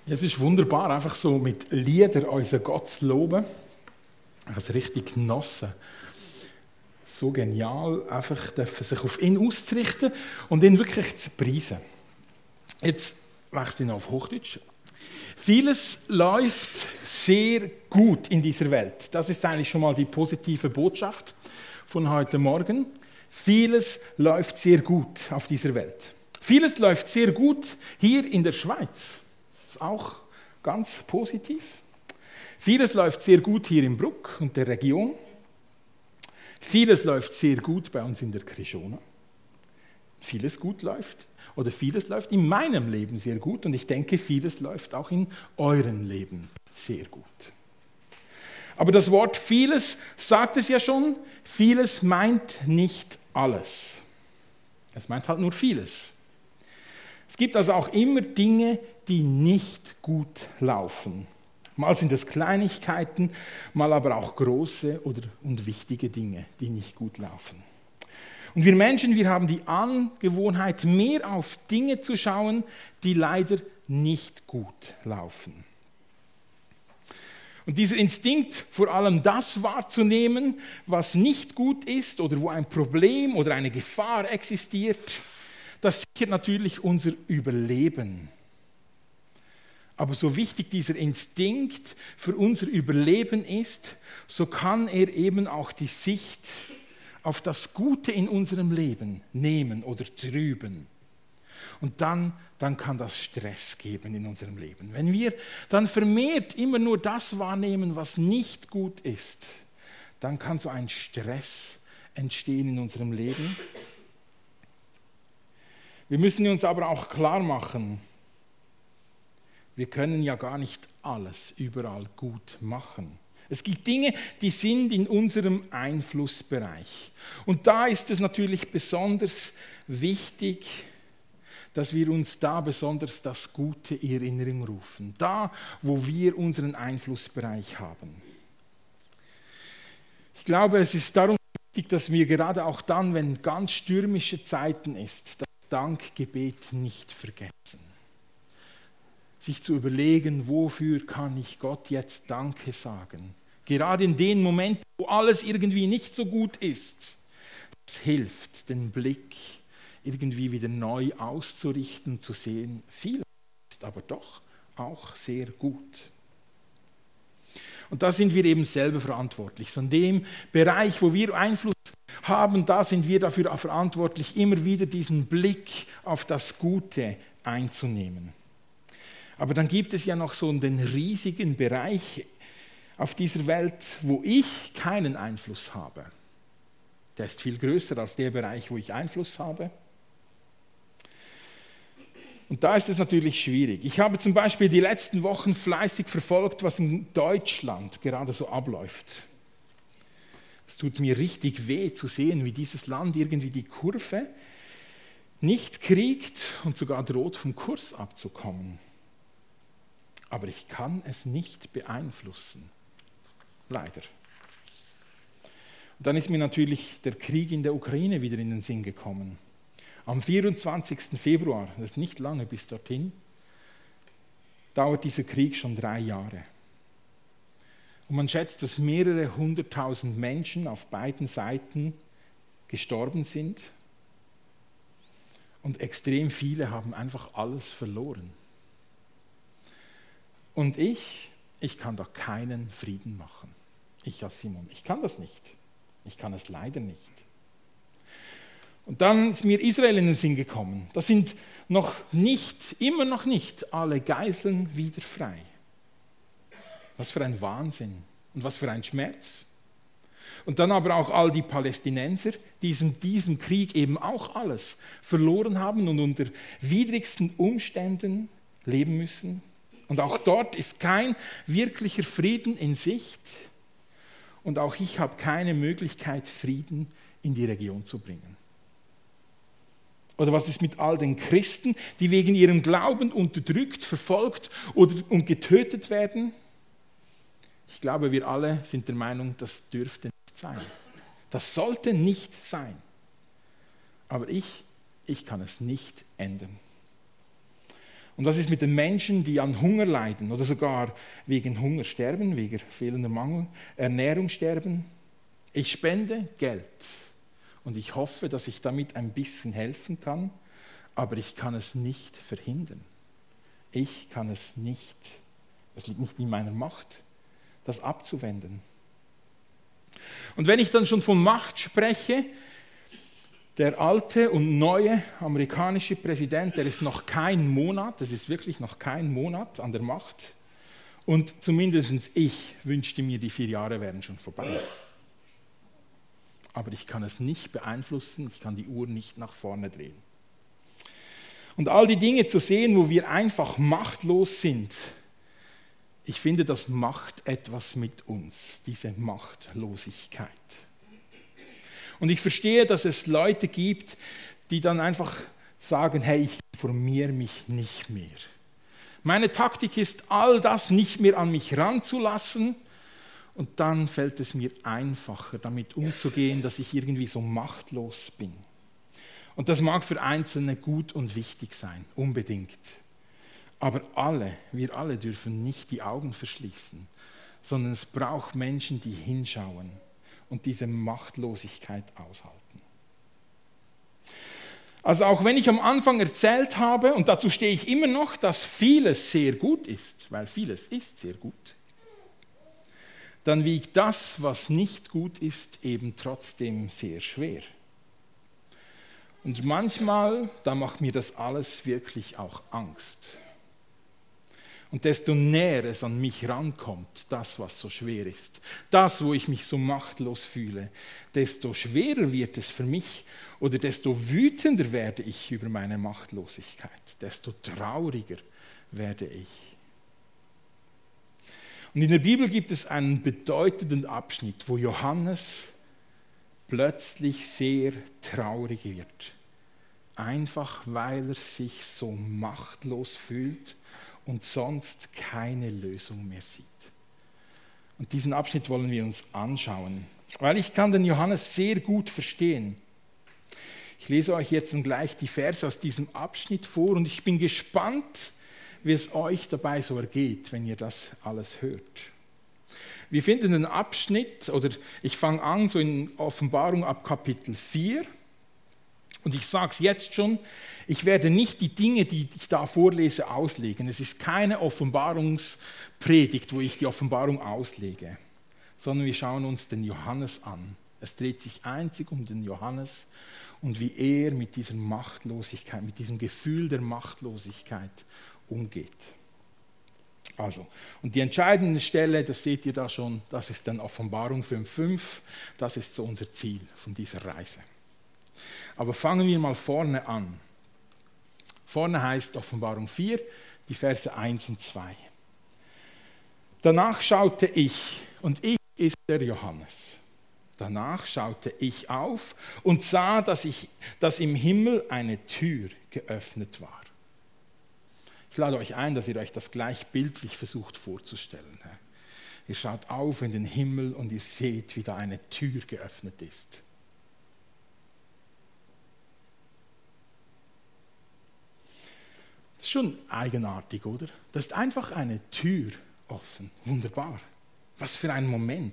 Ja, es ist wunderbar, einfach so mit Liedern unseren Gott zu loben. Ich habe es richtig genossen. So genial, einfach dürfen sich auf ihn auszurichten und ihn wirklich zu preisen. Jetzt wechsle ich noch auf Hochdeutsch. Vieles läuft sehr gut in dieser Welt. Das ist eigentlich schon mal die positive Botschaft von heute Morgen. Vieles läuft sehr gut auf dieser Welt. Vieles läuft sehr gut hier in der Schweiz. Das ist auch ganz positiv. Vieles läuft sehr gut hier in Bruck und der Region. Vieles läuft sehr gut bei uns in der Krishona. Vieles läuft in meinem Leben sehr gut und ich denke, vieles läuft auch in eurem Leben sehr gut. Aber das Wort vieles sagt es ja schon, vieles meint nicht alles. Es meint halt nur vieles. Es gibt also auch immer Dinge, die nicht gut laufen. Mal sind es Kleinigkeiten, mal aber auch große und wichtige Dinge, die nicht gut laufen. Und wir Menschen, wir haben die Angewohnheit, mehr auf Dinge zu schauen, die leider nicht gut laufen. Und dieser Instinkt, vor allem das wahrzunehmen, was nicht gut ist oder wo ein Problem oder eine Gefahr existiert, das sichert natürlich unser Überleben. Aber so wichtig dieser Instinkt für unser Überleben ist, so kann er eben auch die Sicht auf das Gute in unserem Leben nehmen oder trüben. Und dann kann das Stress geben in unserem Leben. Wenn wir dann vermehrt immer nur das wahrnehmen, was nicht gut ist, dann kann so ein Stress entstehen in unserem Leben. Wir müssen uns aber auch klar machen, wir können ja gar nicht alles überall gut machen. Es gibt Dinge, die sind in unserem Einflussbereich. Und da ist es natürlich besonders wichtig, dass wir uns da besonders das Gute in Erinnerung rufen. Da, wo wir unseren Einflussbereich haben. Ich glaube, es ist darum wichtig, dass wir gerade auch dann, wenn ganz stürmische Zeiten ist, das Dankgebet nicht vergessen. Sich zu überlegen, wofür kann ich Gott jetzt Danke sagen? Gerade in den Momenten, wo alles irgendwie nicht so gut ist. Das hilft, den Blick irgendwie wieder neu auszurichten, zu sehen, vieles ist aber doch auch sehr gut. Und da sind wir eben selber verantwortlich. So in dem Bereich, wo wir Einfluss haben, da sind wir dafür verantwortlich, immer wieder diesen Blick auf das Gute einzunehmen. Aber dann gibt es ja noch so den riesigen Bereich auf dieser Welt, wo ich keinen Einfluss habe. Der ist viel größer als der Bereich, wo ich Einfluss habe. Und da ist es natürlich schwierig. Ich habe zum Beispiel die letzten Wochen fleißig verfolgt, was in Deutschland gerade so abläuft. Es tut mir richtig weh zu sehen, wie dieses Land irgendwie die Kurve nicht kriegt und sogar droht, vom Kurs abzukommen. Aber ich kann es nicht beeinflussen. Leider. Und dann ist mir natürlich der Krieg in der Ukraine wieder in den Sinn gekommen. Am 24. Februar, das ist nicht lange bis dorthin, dauert dieser Krieg schon 3 Jahre. Und man schätzt, dass mehrere 100.000 Menschen auf beiden Seiten gestorben sind. Und extrem viele haben einfach alles verloren. Und ich kann doch keinen Frieden machen. Ich als Simon, ich kann das nicht. Ich kann es leider nicht. Und dann ist mir Israel in den Sinn gekommen. Da sind immer noch nicht alle Geiseln wieder frei. Was für ein Wahnsinn und was für ein Schmerz. Und dann aber auch all die Palästinenser, die in diesem Krieg eben auch alles verloren haben und unter widrigsten Umständen leben müssen. Und auch dort ist kein wirklicher Frieden in Sicht. Und auch ich habe keine Möglichkeit, Frieden in die Region zu bringen. Oder was ist mit all den Christen, die wegen ihrem Glauben unterdrückt, verfolgt und getötet werden? Ich glaube, wir alle sind der Meinung, das dürfte nicht sein. Das sollte nicht sein. Aber ich kann es nicht ändern. Und das ist mit den Menschen, die an Hunger leiden oder sogar wegen Hunger sterben, wegen fehlender Ernährung sterben. Ich spende Geld und ich hoffe, dass ich damit ein bisschen helfen kann, aber ich kann es nicht verhindern. Ich kann es nicht. Es liegt nicht in meiner Macht, das abzuwenden. Und wenn ich dann schon von Macht spreche, der alte und neue amerikanische Präsident, der ist noch kein Monat, das ist wirklich noch kein Monat an der Macht. Und zumindest ich wünschte mir, die 4 Jahre wären schon vorbei. Aber ich kann es nicht beeinflussen, ich kann die Uhr nicht nach vorne drehen. Und all die Dinge zu sehen, wo wir einfach machtlos sind, ich finde, das macht etwas mit uns, diese Machtlosigkeit. Und ich verstehe, dass es Leute gibt, die dann einfach sagen, hey, ich informiere mich nicht mehr. Meine Taktik ist, all das nicht mehr an mich ranzulassen, und dann fällt es mir einfacher, damit umzugehen, dass ich irgendwie so machtlos bin. Und das mag für Einzelne gut und wichtig sein, unbedingt. Aber wir alle dürfen nicht die Augen verschließen, sondern es braucht Menschen, die hinschauen und diese Machtlosigkeit aushalten. Also auch wenn ich am Anfang erzählt habe, und dazu stehe ich immer noch, dass vieles sehr gut ist, weil vieles ist sehr gut, dann wiegt das, was nicht gut ist, eben trotzdem sehr schwer. Und manchmal, da macht mir das alles wirklich auch Angst. Und desto näher es an mich rankommt, das, was so schwer ist, das, wo ich mich so machtlos fühle, desto schwerer wird es für mich oder desto wütender werde ich über meine Machtlosigkeit, desto trauriger werde ich. Und in der Bibel gibt es einen bedeutenden Abschnitt, wo Johannes plötzlich sehr traurig wird. Einfach weil er sich so machtlos fühlt und sonst keine Lösung mehr sieht. Und diesen Abschnitt wollen wir uns anschauen, weil ich kann den Johannes sehr gut verstehen. Ich lese euch jetzt dann gleich die Verse aus diesem Abschnitt vor und ich bin gespannt, wie es euch dabei so ergeht, wenn ihr das alles hört. Wir finden den Abschnitt, oder ich fange an so in Offenbarung ab Kapitel 4. Und ich sage es jetzt schon, ich werde nicht die Dinge, die ich da vorlese, auslegen. Es ist keine Offenbarungspredigt, wo ich die Offenbarung auslege, sondern wir schauen uns den Johannes an. Es dreht sich einzig um den Johannes und wie er mit dieser Machtlosigkeit, mit diesem Gefühl der Machtlosigkeit umgeht. Also, und die entscheidende Stelle, das seht ihr da schon, das ist dann Offenbarung 5,5, das ist so unser Ziel von dieser Reise. Aber fangen wir mal vorne an. Vorne heißt Offenbarung 4, die Verse 1 und 2. Danach schaute ich, und ich ist der Johannes. Danach schaute ich auf und sah, dass im Himmel eine Tür geöffnet war. Ich lade euch ein, dass ihr euch das gleich bildlich versucht vorzustellen. Ihr schaut auf in den Himmel und ihr seht, wie da eine Tür geöffnet ist. Das ist schon eigenartig, oder? Da ist einfach eine Tür offen. Wunderbar. Was für ein Moment.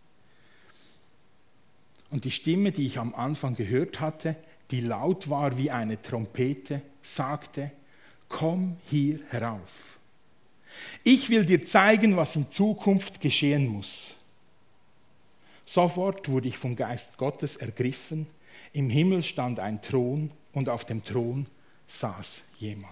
Und die Stimme, die ich am Anfang gehört hatte, die laut war wie eine Trompete, sagte: Komm hier herauf. Ich will dir zeigen, was in Zukunft geschehen muss. Sofort wurde ich vom Geist Gottes ergriffen. Im Himmel stand ein Thron und auf dem Thron saß jemand.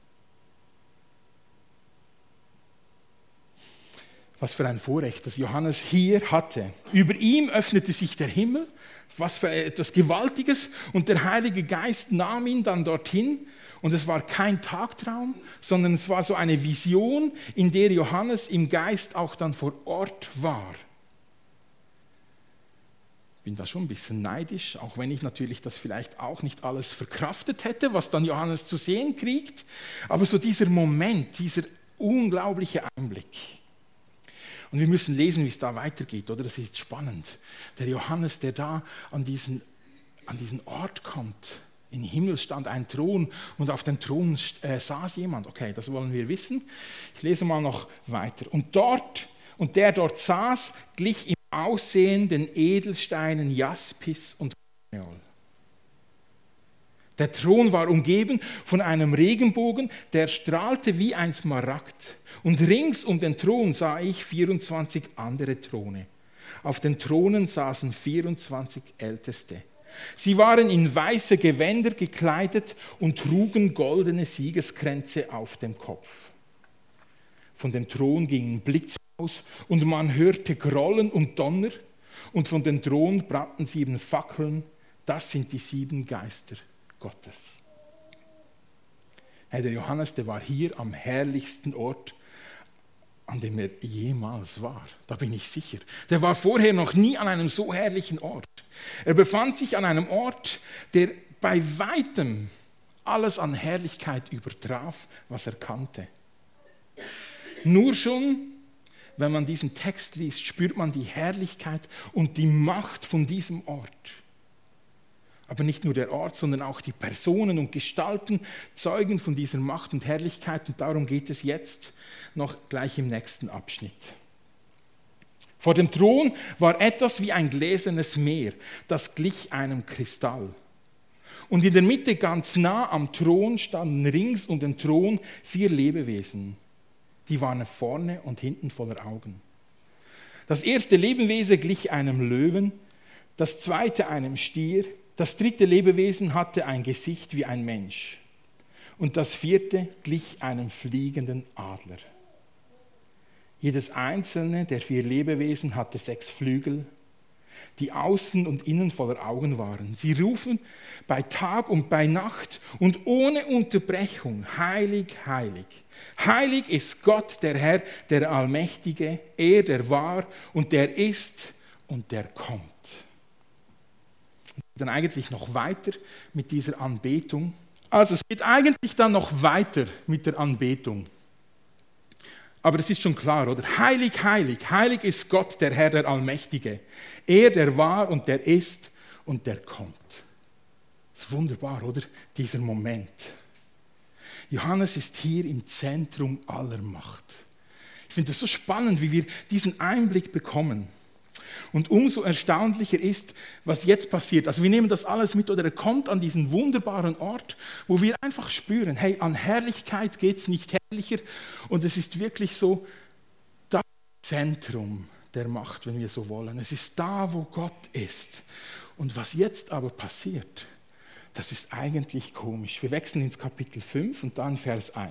Was für ein Vorrecht, das Johannes hier hatte. Über ihm öffnete sich der Himmel, was für etwas Gewaltiges, und der Heilige Geist nahm ihn dann dorthin. Und es war kein Tagtraum, sondern es war so eine Vision, in der Johannes im Geist auch dann vor Ort war. Ich bin da schon ein bisschen neidisch, auch wenn ich natürlich das vielleicht auch nicht alles verkraftet hätte, was dann Johannes zu sehen kriegt. Aber so dieser Moment, dieser unglaubliche Einblick. Und wir müssen lesen, wie es da weitergeht, oder? Das ist spannend. Der Johannes, der da an diesen Ort kommt, Im Himmel stand ein Thron und auf dem Thron saß jemand. Okay, das wollen wir wissen. Ich lese mal noch weiter. Und der dort saß, glich im Aussehen den Edelsteinen Jaspis und Karneol. Der Thron war umgeben von einem Regenbogen, der strahlte wie ein Smaragd. Und rings um den Thron sah ich 24 andere Throne. Auf den Thronen saßen 24 Älteste. Sie waren in weiße Gewänder gekleidet und trugen goldene Siegeskränze auf dem Kopf. Von dem Thron gingen Blitze aus und man hörte Grollen und Donner. Und von dem Thron brannten 7 Fackeln. Das sind die 7 Geister Gottes. Hey, der Johannes, der war hier am herrlichsten Ort, an dem er jemals war. Da bin ich sicher. Der war vorher noch nie an einem so herrlichen Ort. Er befand sich an einem Ort, der bei weitem alles an Herrlichkeit übertraf, was er kannte. Nur schon, wenn man diesen Text liest, spürt man die Herrlichkeit und die Macht von diesem Ort. Aber nicht nur der Ort, sondern auch die Personen und Gestalten zeugen von dieser Macht und Herrlichkeit. Und darum geht es jetzt noch gleich im nächsten Abschnitt. Vor dem Thron war etwas wie ein gläsernes Meer, das glich einem Kristall. Und in der Mitte, ganz nah am Thron, standen rings um den Thron 4 Lebewesen. Die waren vorne und hinten voller Augen. Das erste Lebewesen glich einem Löwen, das zweite einem Stier, das dritte Lebewesen hatte ein Gesicht wie ein Mensch und das vierte glich einem fliegenden Adler. Jedes einzelne der 4 Lebewesen hatte 6 Flügel, die außen und innen voller Augen waren. Sie rufen bei Tag und bei Nacht und ohne Unterbrechung: Heilig, heilig. Heilig ist Gott, der Herr, der Allmächtige, er, der war und der ist und der kommt. Dann eigentlich noch weiter mit dieser Anbetung. Also es geht eigentlich dann noch weiter mit der Anbetung. Aber es ist schon klar, oder? Heilig, heilig, heilig ist Gott, der Herr, der Allmächtige. Er, der war und der ist und der kommt. Das ist wunderbar, oder? Dieser Moment. Johannes ist hier im Zentrum aller Macht. Ich finde es so spannend, wie wir diesen Einblick bekommen. Und umso erstaunlicher ist, was jetzt passiert. Also wir nehmen das alles mit, oder er kommt an diesen wunderbaren Ort, wo wir einfach spüren, hey, an Herrlichkeit geht es nicht herrlicher. Und es ist wirklich so das Zentrum der Macht, wenn wir so wollen. Es ist da, wo Gott ist. Und was jetzt aber passiert, das ist eigentlich komisch. Wir wechseln ins Kapitel 5 und dann Vers 1.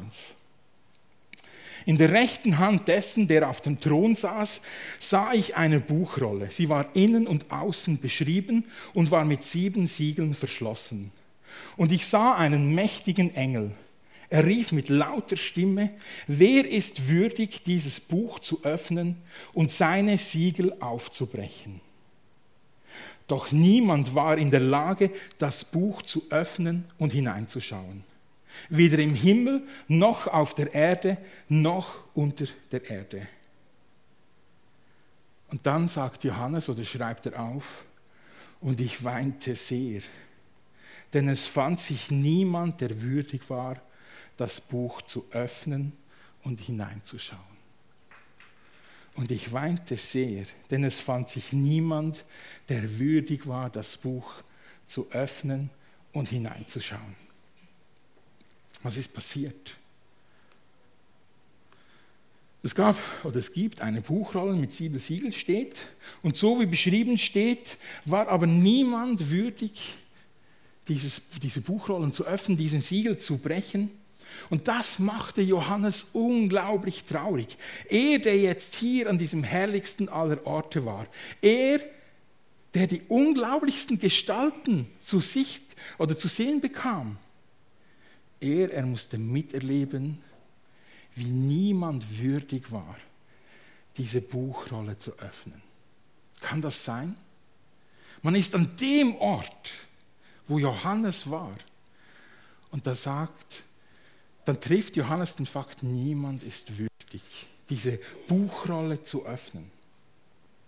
In der rechten Hand dessen, der auf dem Thron saß, sah ich eine Buchrolle. Sie war innen und außen beschrieben und war mit 7 Siegeln verschlossen. Und ich sah einen mächtigen Engel. Er rief mit lauter Stimme: Wer ist würdig, dieses Buch zu öffnen und seine Siegel aufzubrechen? Doch niemand war in der Lage, das Buch zu öffnen und hineinzuschauen. Weder im Himmel, noch auf der Erde, noch unter der Erde. Und dann sagt Johannes, oder schreibt er auf: Und ich weinte sehr, denn es fand sich niemand, der würdig war, das Buch zu öffnen und hineinzuschauen. Und ich weinte sehr, denn es fand sich niemand, der würdig war, das Buch zu öffnen und hineinzuschauen. Was ist passiert? Es gibt eine Buchrolle mit 7 Siegeln, steht. Und so wie beschrieben steht, war aber niemand würdig, diese Buchrollen zu öffnen, diesen Siegel zu brechen. Und das machte Johannes unglaublich traurig. Er, der jetzt hier an diesem herrlichsten aller Orte war. Er, der die unglaublichsten Gestalten zu sehen bekam. Er musste miterleben, wie niemand würdig war, diese Buchrolle zu öffnen. Kann das sein? Man ist an dem Ort, wo Johannes war, und dann trifft Johannes den Fakt, niemand ist würdig, diese Buchrolle zu öffnen.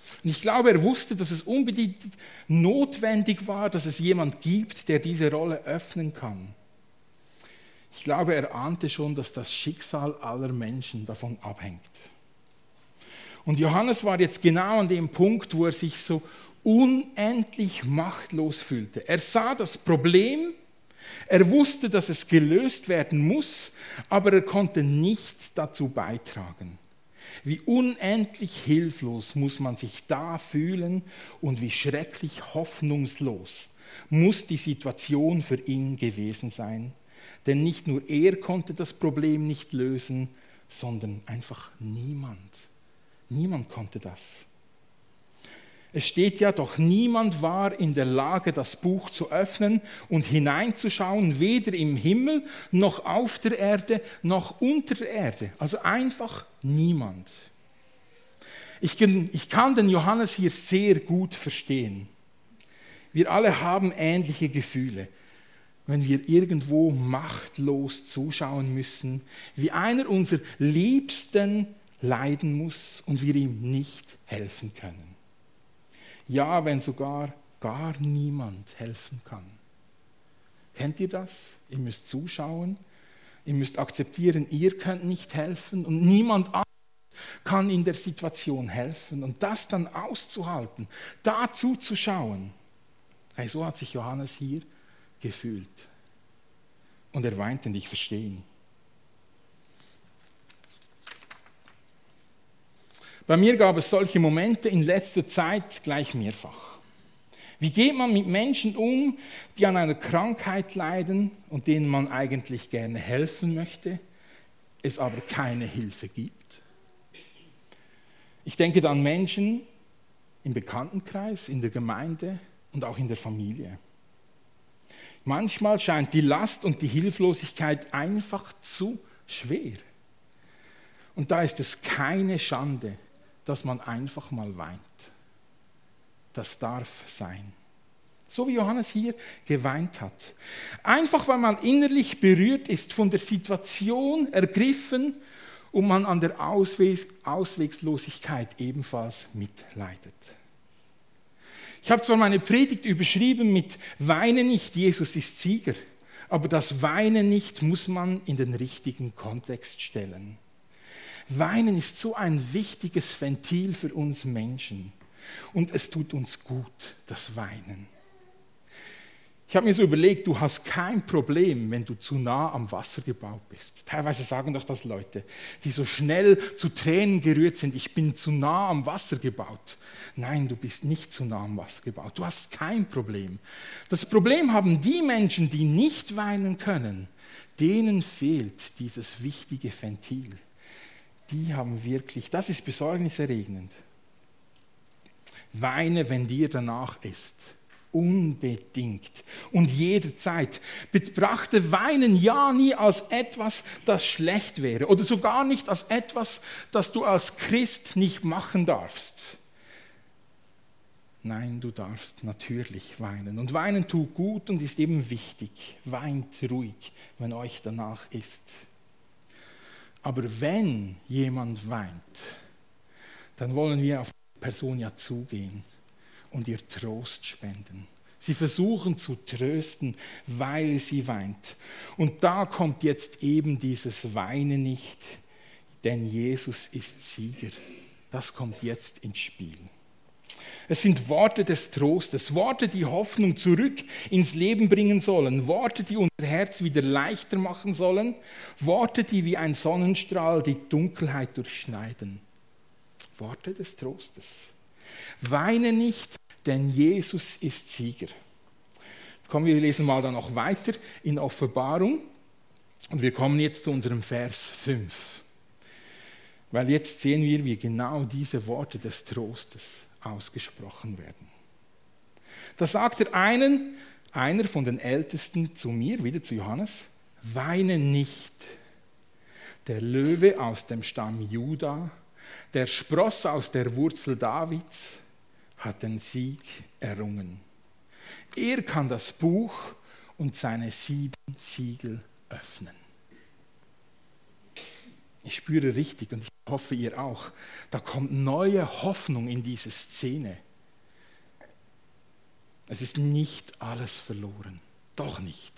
Und ich glaube, er wusste, dass es unbedingt notwendig war, dass es jemand gibt, der diese Rolle öffnen kann. Ich glaube, er ahnte schon, dass das Schicksal aller Menschen davon abhängt. Und Johannes war jetzt genau an dem Punkt, wo er sich so unendlich machtlos fühlte. Er sah das Problem, er wusste, dass es gelöst werden muss, aber er konnte nichts dazu beitragen. Wie unendlich hilflos muss man sich da fühlen und wie schrecklich hoffnungslos muss die Situation für ihn gewesen sein. Denn nicht nur er konnte das Problem nicht lösen, sondern einfach niemand. Niemand konnte das. Es steht ja, doch niemand war in der Lage, das Buch zu öffnen und hineinzuschauen, weder im Himmel, noch auf der Erde, noch unter der Erde. Also einfach niemand. Ich kann den Johannes hier sehr gut verstehen. Wir alle haben ähnliche Gefühle, wenn wir irgendwo machtlos zuschauen müssen, wie einer unserer Liebsten leiden muss und wir ihm nicht helfen können. Ja, wenn sogar gar niemand helfen kann. Kennt ihr das? Ihr müsst zuschauen, ihr müsst akzeptieren, ihr könnt nicht helfen und niemand anderes kann in der Situation helfen. Und das dann auszuhalten, dazu zu schauen. Hey, so hat sich Johannes hier gefühlt. Und er weinte, und ich verstehe ihn. Bei mir gab es solche Momente in letzter Zeit gleich mehrfach. Wie geht man mit Menschen um, die an einer Krankheit leiden und denen man eigentlich gerne helfen möchte, es aber keine Hilfe gibt? Ich denke an Menschen im Bekanntenkreis, in der Gemeinde und auch in der Familie. Manchmal scheint die Last und die Hilflosigkeit einfach zu schwer. Und da ist es keine Schande, dass man einfach mal weint. Das darf sein. So wie Johannes hier geweint hat. Einfach weil man innerlich berührt ist, von der Situation ergriffen und man an der Auswegslosigkeit ebenfalls mitleidet. Ich habe zwar meine Predigt überschrieben mit Weine nicht, Jesus ist Sieger, aber das Weinen nicht muss man in den richtigen Kontext stellen. Weinen ist so ein wichtiges Ventil für uns Menschen und es tut uns gut, das Weinen. Ich habe mir so überlegt, du hast kein Problem, wenn du zu nah am Wasser gebaut bist. Teilweise sagen doch das Leute, die so schnell zu Tränen gerührt sind, ich bin zu nah am Wasser gebaut. Nein, du bist nicht zu nah am Wasser gebaut, du hast kein Problem. Das Problem haben die Menschen, die nicht weinen können, denen fehlt dieses wichtige Ventil. Die haben wirklich, das ist besorgniserregend. Weine, wenn dir danach ist. Unbedingt und jederzeit. Betrachte Weinen ja nie als etwas, das schlecht wäre oder sogar nicht als etwas, das du als Christ nicht machen darfst. Nein, du darfst natürlich weinen. Und weinen tut gut und ist eben wichtig. Weint ruhig, wenn euch danach ist. Aber wenn jemand weint, dann wollen wir auf die Person ja zugehen und ihr Trost spenden. Sie versuchen zu trösten, weil sie weint. Und da kommt jetzt eben dieses Weinen nicht, denn Jesus ist Sieger. Das kommt jetzt ins Spiel. Es sind Worte des Trostes, Worte, die Hoffnung zurück ins Leben bringen sollen, Worte, die unser Herz wieder leichter machen sollen, Worte, die wie ein Sonnenstrahl die Dunkelheit durchschneiden. Worte des Trostes. Weine nicht, denn Jesus ist Sieger. Kommen wir lesen mal dann noch weiter in Offenbarung und wir kommen jetzt zu unserem Vers 5. Weil jetzt sehen wir, wie genau diese Worte des Trostes ausgesprochen werden. Da sagt einer von den Ältesten zu mir, wieder zu Johannes, weine nicht. Der Löwe aus dem Stamm Juda, der Spross aus der Wurzel Davids, hat den Sieg errungen. Er kann das Buch und seine 7 Siegel öffnen. Ich spüre richtig und ich hoffe, ihr auch, da kommt neue Hoffnung in diese Szene. Es ist nicht alles verloren, doch nicht.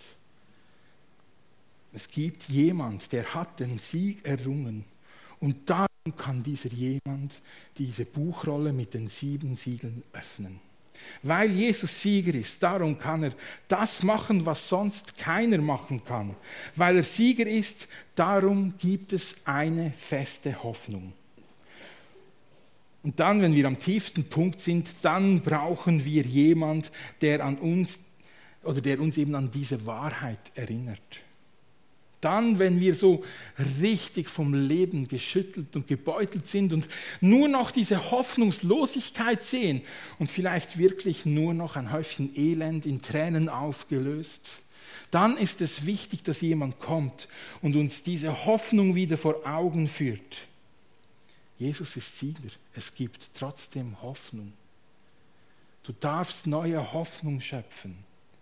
Es gibt jemand, der hat den Sieg errungen und darum kann dieser jemand diese Buchrolle mit den 7 Siegeln öffnen. Weil Jesus Sieger ist, darum kann er das machen, was sonst keiner machen kann. Weil er Sieger ist, darum gibt es eine feste Hoffnung. Und dann, wenn wir am tiefsten Punkt sind, dann brauchen wir jemand, der uns eben an diese Wahrheit erinnert. Dann, wenn wir so richtig vom Leben geschüttelt und gebeutelt sind und nur noch diese Hoffnungslosigkeit sehen und vielleicht wirklich nur noch ein Häufchen Elend in Tränen aufgelöst, dann ist es wichtig, dass jemand kommt und uns diese Hoffnung wieder vor Augen führt. Jesus ist Sieger, es gibt trotzdem Hoffnung. Du darfst neue Hoffnung schöpfen.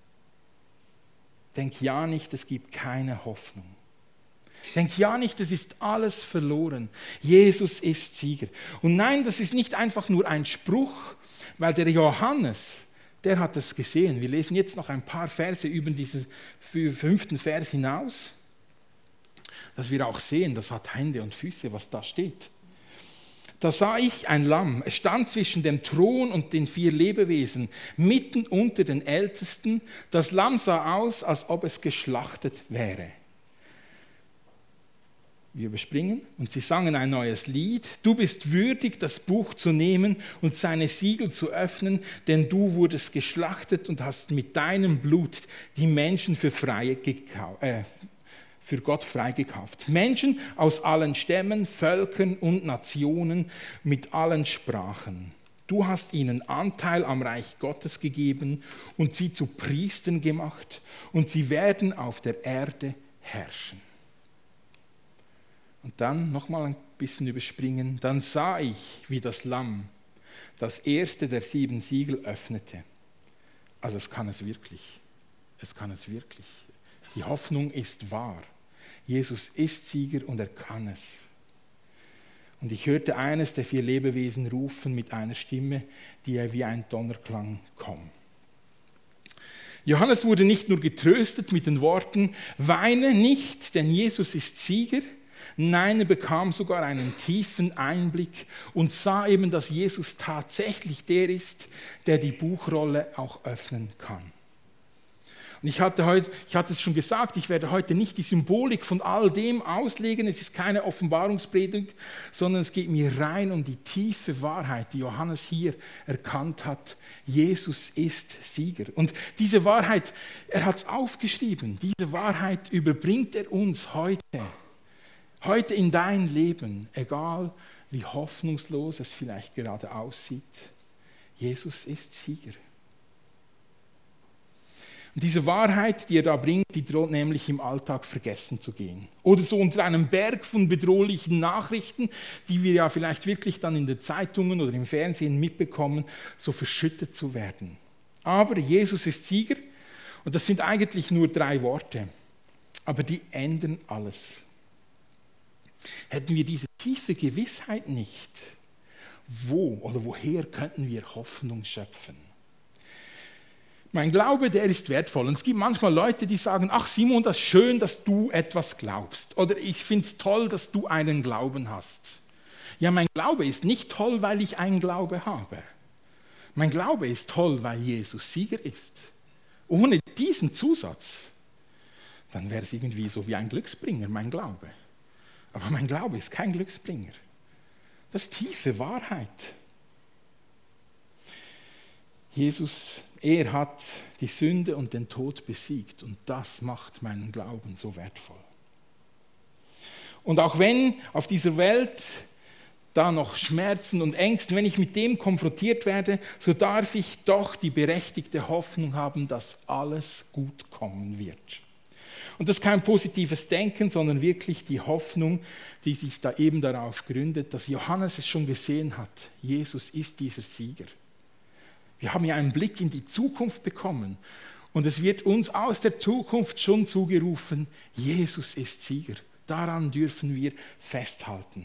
Denk ja nicht, es gibt keine Hoffnung. Denk ja nicht, es ist alles verloren. Jesus ist Sieger. Und nein, das ist nicht einfach nur ein Spruch, weil der Johannes, der hat es gesehen. Wir lesen jetzt noch ein paar Verse über diesen 5. Vers hinaus, dass wir auch sehen, das hat Hände und Füße, was da steht. Da sah ich ein Lamm, es stand zwischen dem Thron und den 4 Lebewesen, mitten unter den Ältesten. Das Lamm sah aus, als ob es geschlachtet wäre. Wir überspringen und sie sangen ein neues Lied. Du bist würdig, das Buch zu nehmen und seine Siegel zu öffnen, denn du wurdest geschlachtet und hast mit deinem Blut die Menschen für Gott freigekauft. Menschen aus allen Stämmen, Völkern und Nationen mit allen Sprachen. Du hast ihnen Anteil am Reich Gottes gegeben und sie zu Priestern gemacht und sie werden auf der Erde herrschen. Und dann nochmal ein bisschen überspringen. Dann sah ich, wie das Lamm das erste der 7 Siegel öffnete. Also es kann es wirklich. Es kann es wirklich. Die Hoffnung ist wahr. Jesus ist Sieger und er kann es. Und ich hörte eines der 4 Lebewesen rufen mit einer Stimme, die wie ein Donnerklang kam. Johannes wurde nicht nur getröstet mit den Worten, weine nicht, denn Jesus ist Sieger. Nein, er bekam sogar einen tiefen Einblick und sah eben, dass Jesus tatsächlich der ist, der die Buchrolle auch öffnen kann. Und ich hatte es schon gesagt, ich werde heute nicht die Symbolik von all dem auslegen, es ist keine Offenbarungspredigt, sondern es geht mir rein um die tiefe Wahrheit, die Johannes hier erkannt hat. Jesus ist Sieger. Und diese Wahrheit, er hat es aufgeschrieben, diese Wahrheit überbringt er uns heute. Heute in dein Leben, egal wie hoffnungslos es vielleicht gerade aussieht, Jesus ist Sieger. Und diese Wahrheit, die er da bringt, die droht nämlich im Alltag vergessen zu gehen. Oder so unter einem Berg von bedrohlichen Nachrichten, die wir ja vielleicht wirklich dann in den Zeitungen oder im Fernsehen mitbekommen, so verschüttet zu werden. Aber Jesus ist Sieger und das sind eigentlich nur 3 Worte, aber die ändern alles. Hätten wir diese tiefe Gewissheit nicht, wo oder woher könnten wir Hoffnung schöpfen? Mein Glaube, der ist wertvoll. Und es gibt manchmal Leute, die sagen, ach Simon, das ist schön, dass du etwas glaubst. Oder ich finde es toll, dass du einen Glauben hast. Ja, mein Glaube ist nicht toll, weil ich einen Glaube habe. Mein Glaube ist toll, weil Jesus Sieger ist. Ohne diesen Zusatz, dann wäre es irgendwie so wie ein Glücksbringer, mein Glaube. Aber mein Glaube ist kein Glücksbringer. Das ist tiefe Wahrheit. Jesus, er hat die Sünde und den Tod besiegt und das macht meinen Glauben so wertvoll. Und auch wenn auf dieser Welt da noch Schmerzen und Ängsten, wenn ich mit dem konfrontiert werde, so darf ich doch die berechtigte Hoffnung haben, dass alles gut kommen wird. Und das ist kein positives Denken, sondern wirklich die Hoffnung, die sich da eben darauf gründet, dass Johannes es schon gesehen hat. Jesus ist dieser Sieger. Wir haben ja einen Blick in die Zukunft bekommen und es wird uns aus der Zukunft schon zugerufen, Jesus ist Sieger. daran dürfen wir festhalten.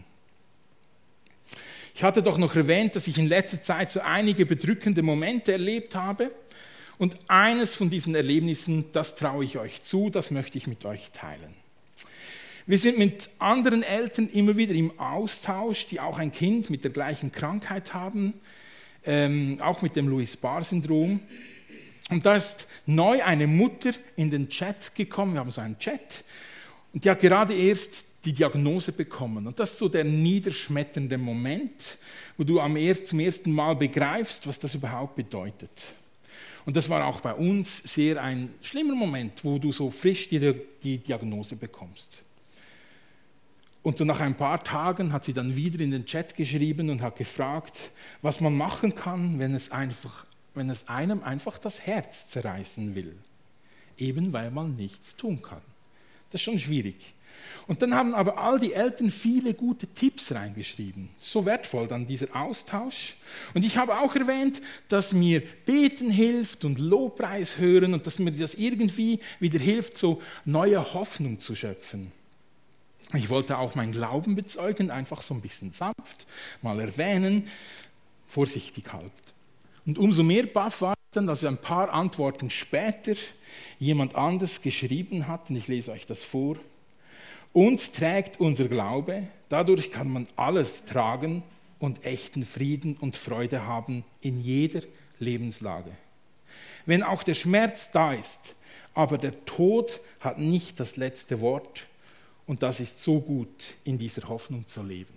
Ich hatte doch noch erwähnt, dass ich in letzter Zeit so einige bedrückende Momente erlebt habe. Und eines von diesen Erlebnissen, das traue ich euch zu, das möchte ich mit euch teilen. Wir sind mit anderen Eltern immer wieder im Austausch, die auch ein Kind mit der gleichen Krankheit haben, auch mit dem Louis-Barr-Syndrom. Und da ist neu eine Mutter in den Chat gekommen, wir haben so einen Chat, und die hat gerade erst die Diagnose bekommen. Und das ist so der niederschmetternde Moment, wo du zum ersten Mal begreifst, was das überhaupt bedeutet. Und das war auch bei uns sehr ein schlimmer Moment, wo du so frisch die Diagnose bekommst. Und so nach ein paar Tagen hat sie dann wieder in den Chat geschrieben und hat gefragt, was man machen kann, wenn es einem einfach das Herz zerreißen will. Eben weil man nichts tun kann. Das ist schon schwierig. Und dann haben aber all die Eltern viele gute Tipps reingeschrieben. So wertvoll dann dieser Austausch. Und ich habe auch erwähnt, dass mir Beten hilft und Lobpreis hören und dass mir das irgendwie wieder hilft, so neue Hoffnung zu schöpfen. Ich wollte auch meinen Glauben bezeugen, einfach so ein bisschen sanft, mal erwähnen, vorsichtig halt. Und umso mehr baff war ich dann, dass ein paar Antworten später jemand anderes geschrieben hat, und ich lese euch das vor. Uns trägt unser Glaube, dadurch kann man alles tragen und echten Frieden und Freude haben in jeder Lebenslage. Wenn auch der Schmerz da ist, aber der Tod hat nicht das letzte Wort und das ist so gut, in dieser Hoffnung zu leben.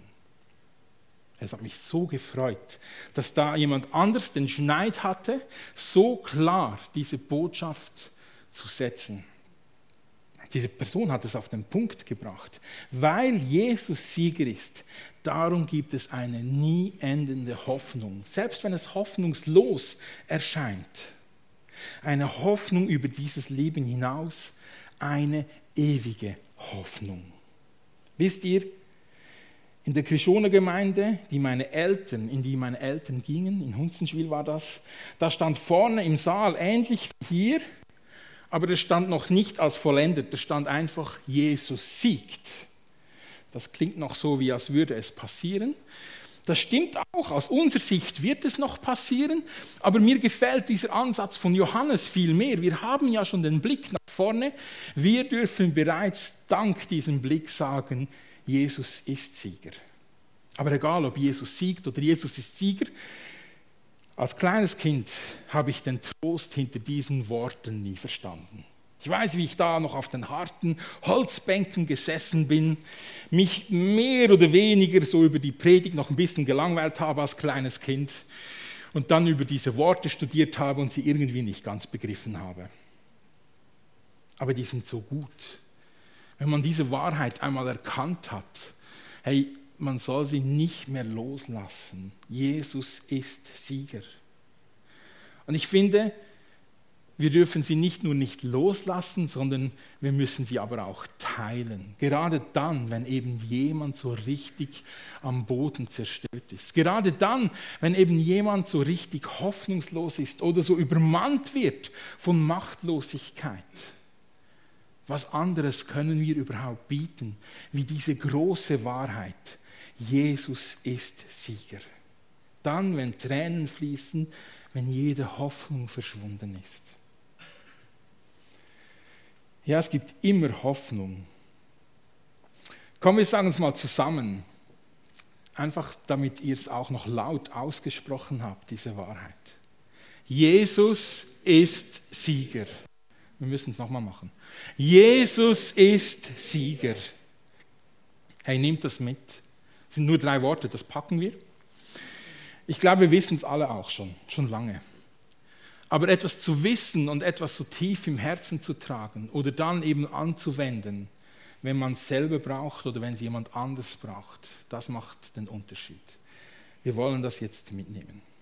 Es hat mich so gefreut, dass da jemand anders den Schneid hatte, so klar diese Botschaft zu setzen. Diese Person hat es auf den Punkt gebracht. Weil Jesus Sieger ist, darum gibt es eine nie endende Hoffnung, selbst wenn es hoffnungslos erscheint. Eine Hoffnung über dieses Leben hinaus, eine ewige Hoffnung. Wisst ihr, in der Krischoner Gemeinde, in die meine Eltern gingen, in Hunzenschwil war das, da stand vorne im Saal ähnlich wie hier, aber das stand noch nicht als vollendet, da stand einfach, Jesus siegt. Das klingt noch so, wie als würde es passieren. Das stimmt auch, aus unserer Sicht wird es noch passieren, aber mir gefällt dieser Ansatz von Johannes viel mehr. Wir haben ja schon den Blick nach vorne, wir dürfen bereits dank diesem Blick sagen, Jesus ist Sieger. Aber egal, ob Jesus siegt oder Jesus ist Sieger, als kleines Kind habe ich den Trost hinter diesen Worten nie verstanden. Ich weiß, wie ich da noch auf den harten Holzbänken gesessen bin, mich mehr oder weniger so über die Predigt noch ein bisschen gelangweilt habe als kleines Kind und dann über diese Worte studiert habe und sie irgendwie nicht ganz begriffen habe. Aber die sind so gut. Wenn man diese Wahrheit einmal erkannt hat, hey, man soll sie nicht mehr loslassen. Jesus ist Sieger. Und ich finde, wir dürfen sie nicht nur nicht loslassen, sondern wir müssen sie aber auch teilen. Gerade dann, wenn eben jemand so richtig am Boden zerstört ist. Gerade dann, wenn eben jemand so richtig hoffnungslos ist oder so übermannt wird von Machtlosigkeit. Was anderes können wir überhaupt bieten, wie diese große Wahrheit? Jesus ist Sieger. Dann, wenn Tränen fließen, wenn jede Hoffnung verschwunden ist. Ja, es gibt immer Hoffnung. Komm, wir sagen es mal zusammen. Einfach, damit ihr es auch noch laut ausgesprochen habt, diese Wahrheit. Jesus ist Sieger. Wir müssen es nochmal machen. Jesus ist Sieger. Hey, nehmt das mit. Das sind nur 3 Worte, das packen wir. Ich glaube, wir wissen es alle auch schon lange. Aber etwas zu wissen und etwas so tief im Herzen zu tragen oder dann eben anzuwenden, wenn man es selber braucht oder wenn es jemand anders braucht, das macht den Unterschied. Wir wollen das jetzt mitnehmen.